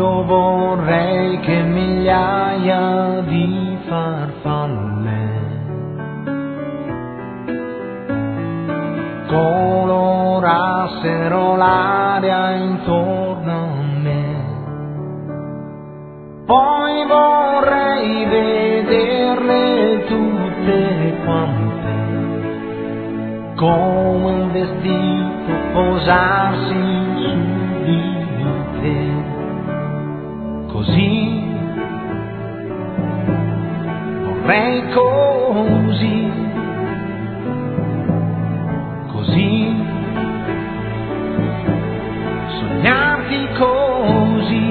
io vorrei che migliaia di farfalle colorassero l'aria intorno a me. Poi vorrei vederle tutte quante, come un vestito posarsi su di te. Così, vorrei così, così, sognarti così.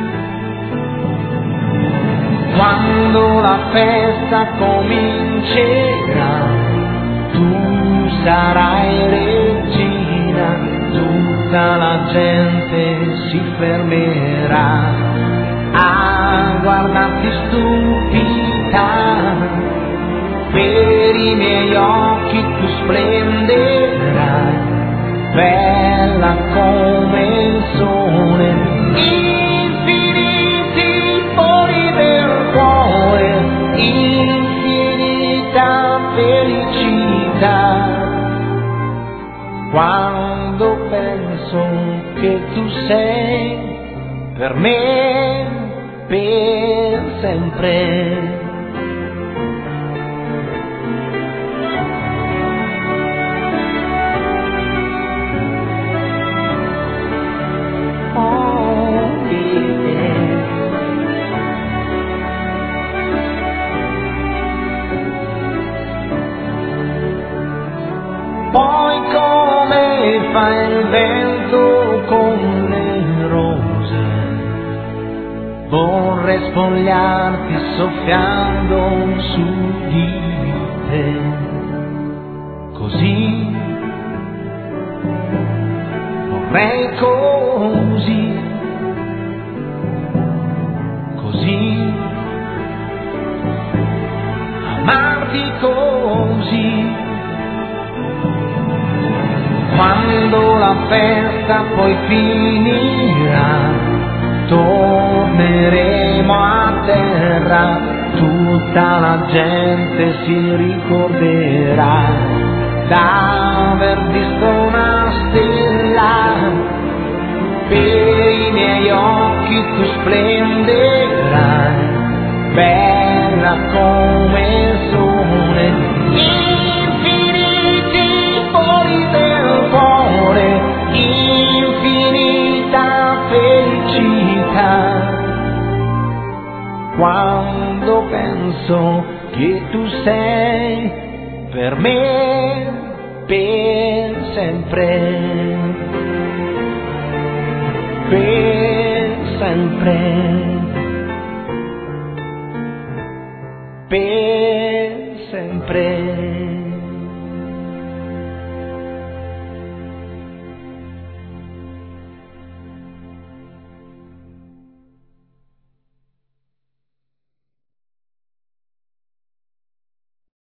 Quando la festa comincerà, tu sarai regina, tutta la gente si fermerà a guardarti stupita. Per i miei occhi tu splenderai, bella come il sole, infiniti pori del cuore, infinita felicità. Quando penso che tu sei per me per sempre. Poi come fa il vento con le rose, vorrei spogliarti soffiando su di te. Così, vorrei così, così, amarti così. Quando la festa poi finirà, torneremo a terra, tutta la gente si ricorderà d'aver visto una stella. Per i miei occhi tu splenderai, bella come il sole, infinita felicità. Quando penso che tu sei per me per sempre, per sempre, per sempre.